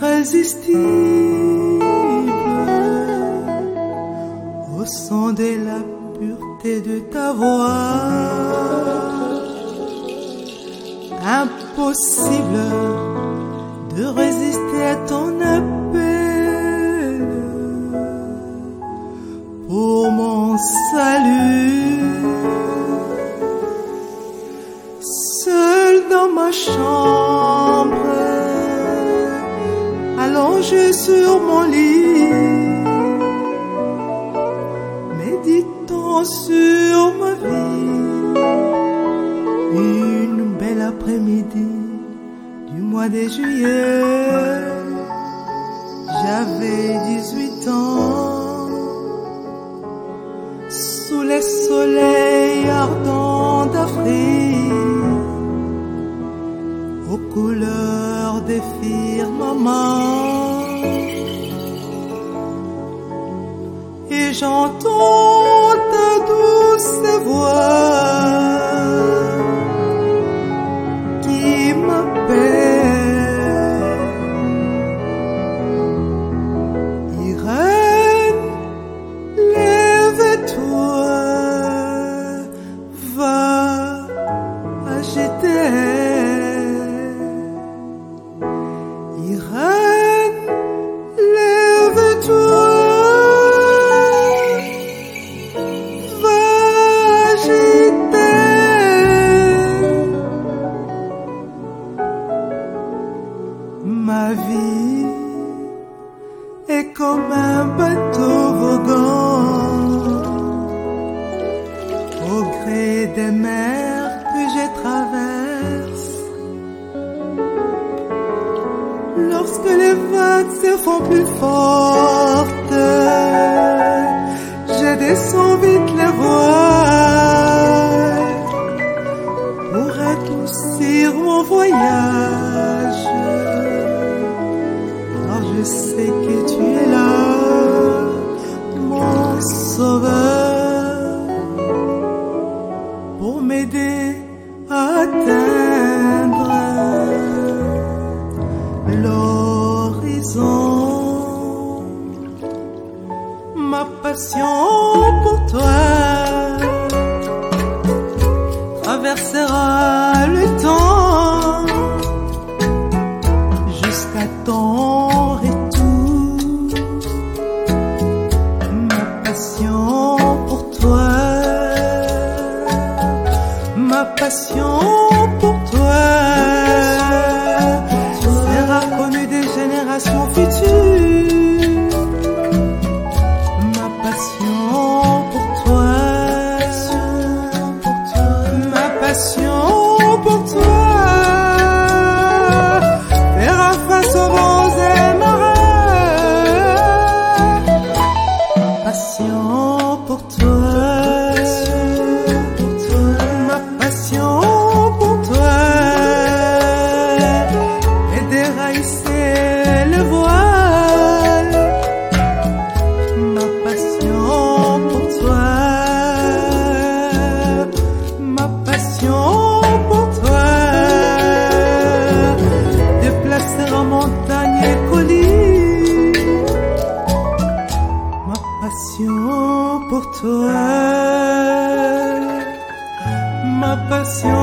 irrésistible au son de la pureté de ta voix. Impossible de résister à ton appel pour mon salut. Seul dans ma chambre, allongé sur mon lit, méditant sur ma vie. Une belle après-midi du mois de juillet, j'avais 18 ans. Sous les soleils ardents d'Afrique, aux couleurs des firmaments, et j'entends ta douce voix qui m'appelle. Irène, lève-toi, va agiter. Irène, lève-toi, va agiter. Ma vie est comme un bateau voguant au gré des mers que je traverse. Lorsque les vagues se font plus fortes, je descends vite les voiles pour adoucir mon voyage. Car je sais que tu es là, mon sauveur, pour m'aider à atteindre l'horizon. Ma passion pour toi traversera le temps jusqu'à ton retour. Ma passion pour toi, ma passion pour toi sera connue des générations futures. Ma passion pour toi, ma passion pour toi fera face aux vents et marées. Passion pour toi, ma passion pour toi et dérailler le voile. Ma passion pour toi, ma passion pour toi déplacera montagne et collines. Ma passion pour toi, ma passion